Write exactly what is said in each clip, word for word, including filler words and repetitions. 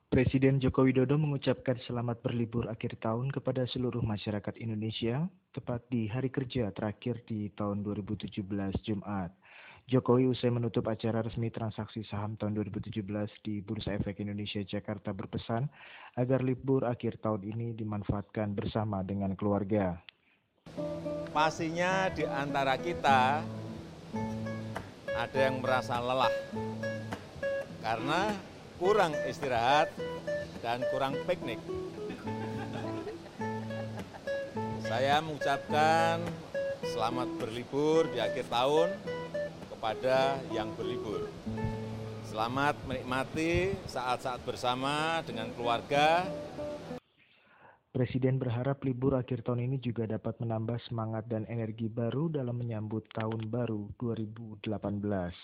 Presiden Joko Widodo mengucapkan selamat berlibur akhir tahun kepada seluruh masyarakat Indonesia, tepat di hari kerja terakhir di tahun dua ribu tujuh belas Jumat. Jokowi usai menutup acara resmi transaksi saham tahun dua ribu tujuh belas di Bursa Efek Indonesia Jakarta berpesan agar libur akhir tahun ini dimanfaatkan bersama dengan keluarga. Pastinya di antara kita ada yang merasa lelah karena kurang istirahat dan kurang piknik. Saya mengucapkan selamat berlibur di akhir tahun kepada yang berlibur. Selamat menikmati saat-saat bersama dengan keluarga. Presiden berharap libur akhir tahun ini juga dapat menambah semangat dan energi baru dalam menyambut tahun baru dua ribu delapan belas.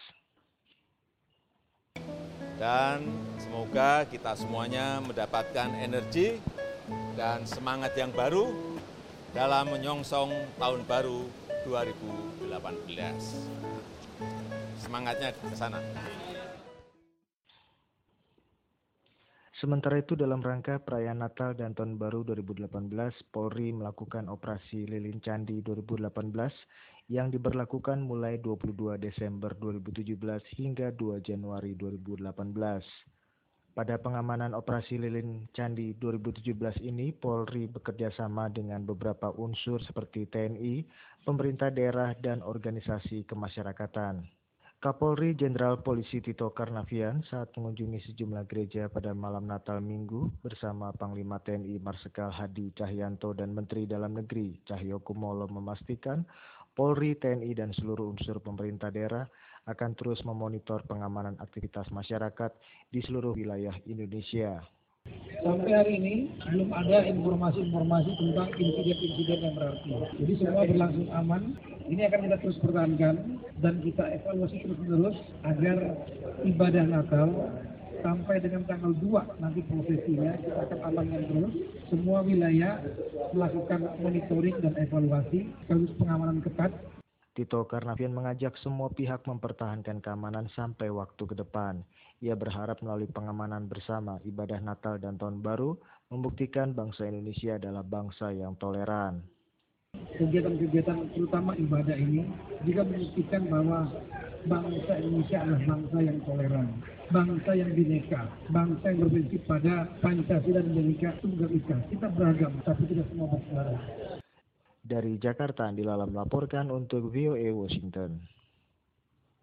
Dan semoga kita semuanya mendapatkan energi dan semangat yang baru dalam menyongsong tahun baru dua ribu delapan belas. Semangatnya ke sana. Sementara itu dalam rangka perayaan Natal dan Tahun Baru dua ribu delapan belas, Polri melakukan operasi Lilin Candi dua ribu delapan belas yang diberlakukan mulai dua puluh dua Desember dua ribu tujuh belas hingga dua Januari dua ribu delapan belas. Pada pengamanan operasi Lilin Candi dua ribu tujuh belas ini, Polri bekerja sama dengan beberapa unsur seperti T N I, pemerintah daerah, dan organisasi kemasyarakatan. Kapolri Jenderal Polisi Tito Karnavian saat mengunjungi sejumlah gereja pada malam Natal Minggu bersama Panglima T N I Marsikal Hadi Cahyanto dan Menteri Dalam Negeri Cahyokumolo memastikan Polri, T N I, dan seluruh unsur pemerintah daerah akan terus memonitor pengamanan aktivitas masyarakat di seluruh wilayah Indonesia. Sampai hari ini belum ada informasi-informasi tentang insiden-insiden yang berarti. Jadi semua berlangsung aman. Ini akan kita terus pertahankan dan kita evaluasi terus-menerus agar ibadah Natal sampai dengan tanggal dua nanti prosesinya kita akan amankan terus. Semua wilayah melakukan monitoring dan evaluasi terus pengamanan ketat. Tito Karnavian mengajak semua pihak mempertahankan keamanan sampai waktu ke depan. Ia berharap melalui pengamanan bersama ibadah Natal dan Tahun Baru membuktikan bangsa Indonesia adalah bangsa yang toleran. Kegiatan-kegiatan terutama ibadah ini juga membuktikan bahwa bangsa Indonesia adalah bangsa yang toleran, bangsa yang bineka, bangsa yang berprinsip pada Pancasila dan Bhinneka Tunggal Ika. Kita beragam, tapi tidak semua bersaudara. Dari Jakarta, Andi Lala melaporkan untuk V O A Washington.